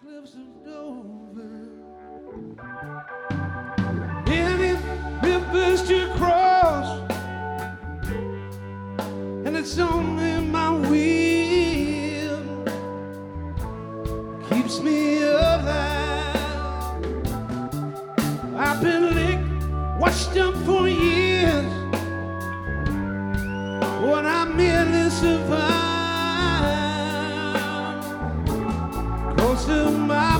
cliffs of Dover. Many rivers to cross, and it's only my will keeps me alive. I've been licked, washed up for years, but I merely survive. Close to my